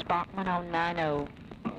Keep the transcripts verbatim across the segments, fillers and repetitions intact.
Bachman on nine oh.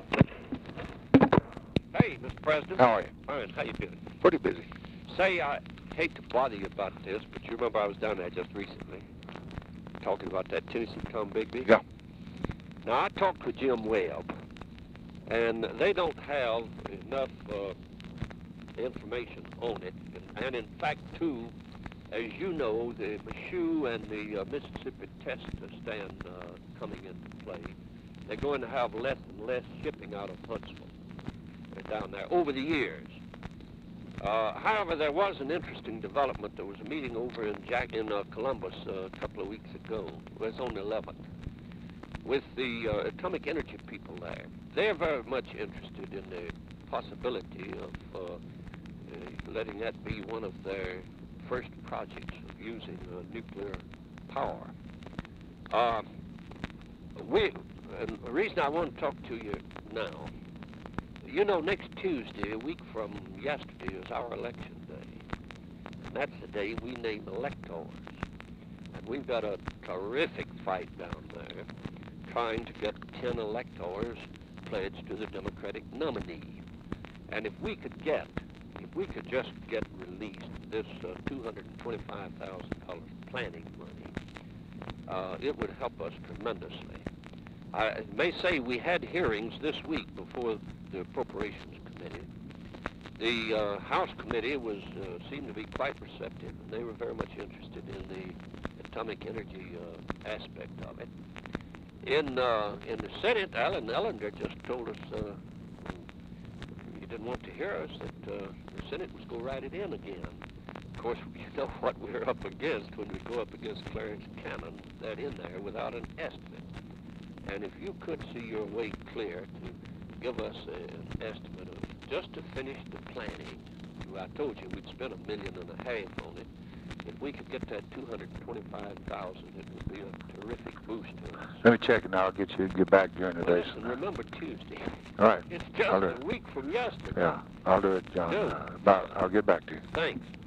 Hey, Mister President. How are you? Fine. How you doing? Pretty busy. Say, I hate to bother you about this, but you remember I was down there just recently talking about that Tennessee Tom Bigby? Yeah. Now, I talked with Jim Webb, and they don't have enough uh, information on it. And, and in fact, too, as you know, the Michoud and the uh, Mississippi test stand uh, coming into play. They're going to have less and less shipping out of Huntsville uh, down there over the years. Uh, however, there was an interesting development. There was a meeting over in Jack in uh, Columbus uh, a couple of weeks ago. It was on the eleventh with the uh, atomic energy people there. They're very much interested in the possibility of uh, uh, letting that be one of their first projects of using uh, nuclear power. Uh, we, and the reason I want to talk to you now, you know, next Tuesday, a week from yesterday, is our election day. And that's the day we name electors. And we've got a terrific fight down there trying to get ten electors pledged to the Democratic nominee. And if we could get, if we could just get released this uh, two hundred twenty-five thousand dollars planning money, uh, it would help us tremendously. I may say we had hearings this week before the Appropriations Committee. The uh, House Committee was uh, seemed to be quite receptive, and they were very much interested in the atomic energy uh, aspect of it. In uh, in the Senate, Alan Ellender just told us uh, he didn't want to hear us that uh, the Senate was going to write it in again. Of course, we know what we're up against when we go up against Clarence Cannon, that in there without an estimate. And if you could see your way clear to give us a, an estimate of just to finish the planning, I told you we'd spend a million and a half on it. If we could get that two hundred twenty-five thousand, it would be a terrific boost to us. Let me check and I'll get you get back during the Well, day. listen, remember Tuesday. All right. It's just I'll do a it. week from yesterday. Yeah, I'll do it, John. Do. Uh, about, I'll get back to you. Thanks.